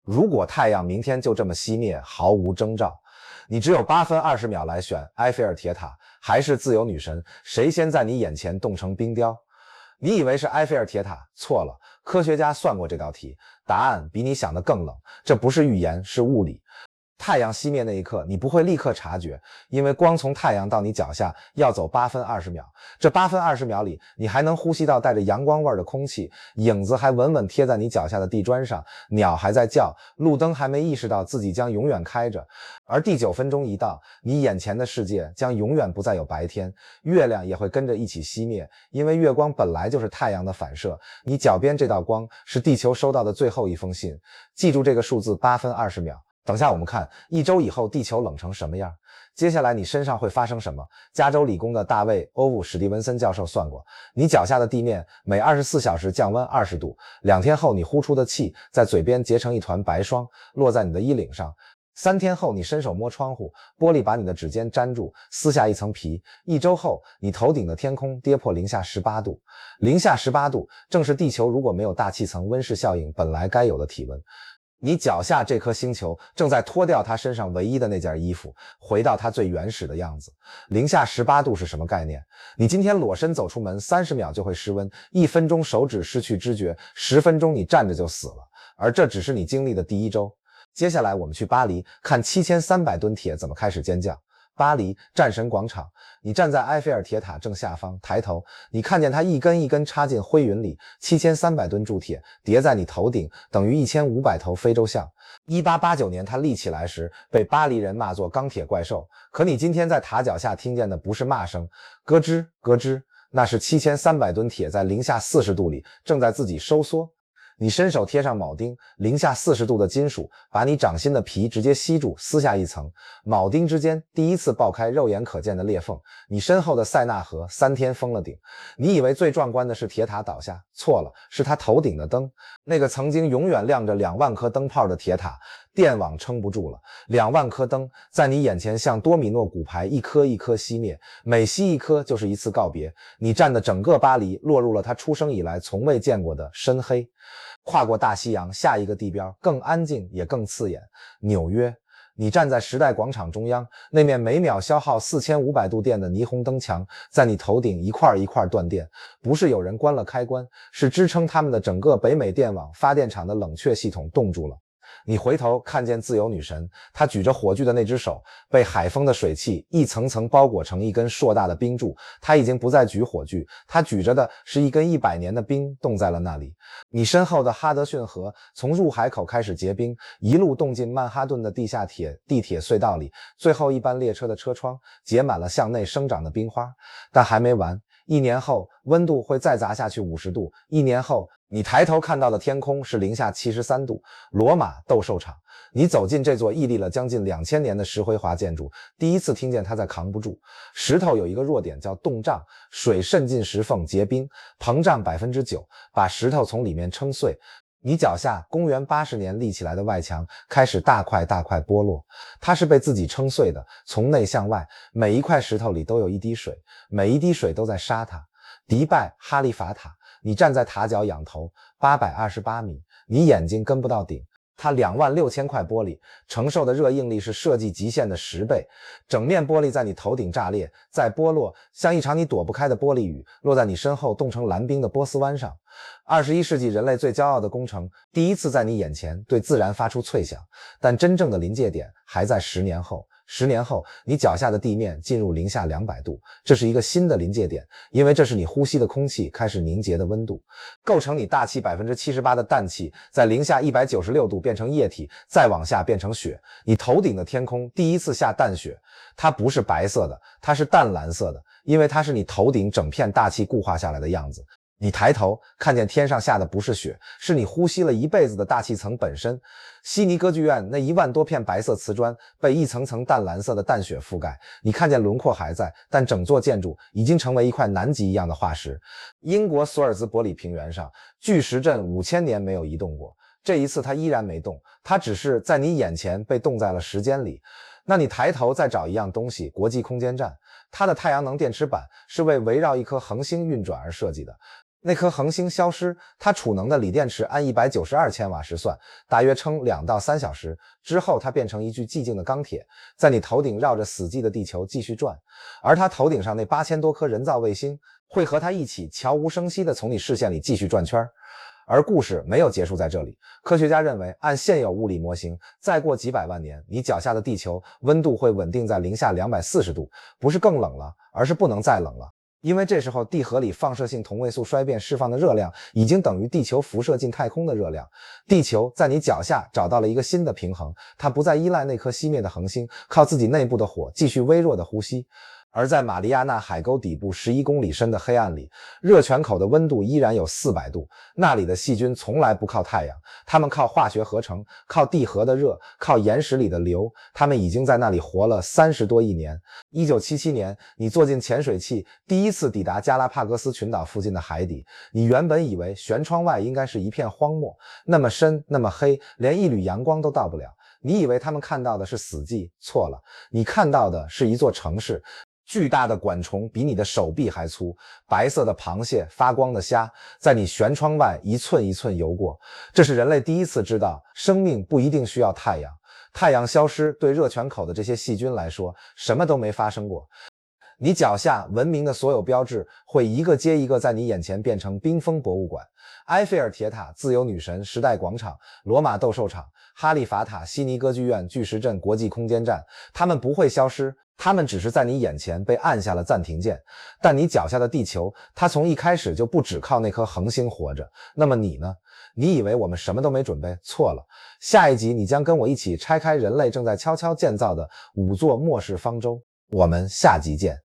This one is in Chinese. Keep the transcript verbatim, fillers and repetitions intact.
如果太阳明天就这么熄灭，毫无征兆，你只有八分二十秒来选埃菲尔铁塔还是自由女神，谁先在你眼前冻成冰雕？你以为是埃菲尔铁塔，错了，科学家算过这道题，答案比你想的更冷，这不是预言，是物理。太阳熄灭那一刻，你不会立刻察觉，因为光从太阳到你脚下要走八分二十秒。这八分二十秒里，你还能呼吸到带着阳光味的空气，影子还稳稳贴在你脚下的地砖上，鸟还在叫，路灯还没意识到自己将永远开着。而第九分钟一到，你眼前的世界将永远不再有白天，月亮也会跟着一起熄灭，因为月光本来就是太阳的反射。你脚边这道光是地球收到的最后一封信，记住这个数字八分二十秒。等下我们看一周以后地球冷成什么样，接下来你身上会发生什么。加州理工的大卫·欧布·史蒂文森教授算过，你脚下的地面每二十四小时降温二十度，两天后你呼出的气在嘴边结成一团白霜，落在你的衣领上。三天后你伸手摸窗户，玻璃把你的指尖粘住，撕下一层皮。一周后你头顶的天空跌破零下十八度，零下十八度正是地球如果没有大气层温室效应本来该有的体温。你脚下这颗星球正在脱掉它身上唯一的那件衣服，回到它最原始的样子。零下十八度是什么概念？你今天裸身走出门，三十秒就会失温，一分钟手指失去知觉，十分钟你站着就死了。而这只是你经历的第一周。接下来我们去巴黎，看七千三百吨铁怎么开始尖叫。巴黎战神广场，你站在埃菲尔铁塔正下方，抬头，你看见它一根一根插进灰云里，七千三百吨铸铁叠在你头顶，等于一千五百头非洲象。一八八九年它立起来时，被巴黎人骂作钢铁怪兽，可你今天在塔脚下听见的不是骂声，咯吱咯吱，那是七千三百吨铁在零下四十度里正在自己收缩。你伸手贴上铆钉，零下四十度的金属把你掌心的皮直接吸住，撕下一层，铆钉之间第一次爆开肉眼可见的裂缝。你身后的塞纳河三天封了顶。你以为最壮观的是铁塔倒下，错了，是他头顶的灯。那个曾经永远亮着两万颗灯泡的铁塔，电网撑不住了，两万颗灯在你眼前像多米诺骨牌一颗一颗熄灭，每熄一颗就是一次告别。你站的整个巴黎落入了他出生以来从未见过的深黑。跨过大西洋，下一个地标更安静也更刺眼，纽约。你站在时代广场中央，那面每秒消耗四千五百度电的霓虹灯墙在你头顶一块一块断电，不是有人关了开关，是支撑他们的整个北美电网发电厂的冷却系统冻住了。你回头看见自由女神，她举着火炬的那只手被海风的水汽一层层包裹成一根硕大的冰柱，她已经不再举火炬，她举着的是一根一百年的冰，冻在了那里。你身后的哈德逊河从入海口开始结冰，一路冻进曼哈顿的地下铁地铁隧道里，最后一班列车的车窗结满了向内生长的冰花。但还没完，一年后温度会再砸下去五十度，一年后你抬头看到的天空是零下七十三度，罗马斗兽场。你走进这座屹立了将近两千年的石灰华建筑，第一次听见它在扛不住。石头有一个弱点叫冻胀，水渗进石缝结冰，膨胀 百分之九， 把石头从里面撑碎。你脚下公元八十年立起来的外墙开始大块大块剥落，它是被自己撑碎的，从内向外，每一块石头里都有一滴水，每一滴水都在杀它。迪拜哈利法塔，你站在塔角仰头，八百二十八米，你眼睛跟不到顶。它两万六千块玻璃承受的热应力是设计极限的十倍，整面玻璃在你头顶炸裂，再剥落，像一场你躲不开的玻璃雨，落在你身后冻成蓝冰的波斯湾上。二十一世纪人类最骄傲的工程，第一次在你眼前对自然发出脆响，但真正的临界点还在十年后。十年后，你脚下的地面进入零下两百度，这是一个新的临界点，因为这是你呼吸的空气开始凝结的温度。构成你大气 百分之七十八 的氮气在零下一百九十六度变成液体，再往下变成雪。你头顶的天空第一次下淡雪，它不是白色的，它是淡蓝色的，因为它是你头顶整片大气固化下来的样子。你抬头看见天上下的不是雪，是你呼吸了一辈子的大气层本身。悉尼歌剧院那一万多片白色瓷砖被一层层淡蓝色的淡雪覆盖，你看见轮廓还在，但整座建筑已经成为一块南极一样的化石。英国索尔兹伯里平原上，巨石阵五千年没有移动过，这一次它依然没动，它只是在你眼前被冻在了时间里。那你抬头再找一样东西，国际空间站，它的太阳能电池板是为围绕一颗恒星运转而设计的。 那颗恒星消失，它储能的锂电池按一百九十二千瓦时算，大约撑两到三小时，之后它变成一具寂静的钢铁，在你头顶绕着死寂的地球继续转，而它头顶上那八千多颗人造卫星会和它一起悄无声息地从你视线里继续转圈。而故事没有结束在这里，科学家认为，按现有物理模型，再过几百万年，你脚下的地球温度会稳定在零下两百四十度，不是更冷了，而是不能再冷了。因为这时候地核里放射性同位素衰变释放的热量已经等于地球辐射进太空的热量，地球在你脚下找到了一个新的平衡，它不再依赖那颗熄灭的恒星，靠自己内部的火继续微弱的呼吸。而在马里亚纳海沟底部十一公里深的黑暗里，热泉口的温度依然有四百度，那里的细菌从来不靠太阳，它们靠化学合成，靠地核的热，靠岩石里的硫，它们已经在那里活了三十多亿年。一九七七年，你坐进潜水器，第一次抵达加拉帕戈斯群岛附近的海底，你原本以为舷窗外应该是一片荒漠，那么深，那么黑，连一缕阳光都到不了。你以为他们看到的是死寂，错了，你看到的是一座城市。巨大的管虫比你的手臂还粗，白色的螃蟹，发光的虾，在你舷窗外一寸一寸游过。这是人类第一次知道，生命不一定需要太阳。太阳消失，对热泉口的这些细菌来说，什么都没发生过。你脚下文明的所有标志会一个接一个在你眼前变成冰封博物馆。埃菲尔铁塔、自由女神、时代广场、罗马斗兽场、哈利法塔、悉尼歌剧院、巨石阵、国际空间站，它们不会消失，它们只是在你眼前被按下了暂停键。但你脚下的地球，它从一开始就不只靠那颗恒星活着。那么你呢？你以为我们什么都没准备？错了。下一集你将跟我一起拆开人类正在悄悄建造的五座末世方舟。我们下集见。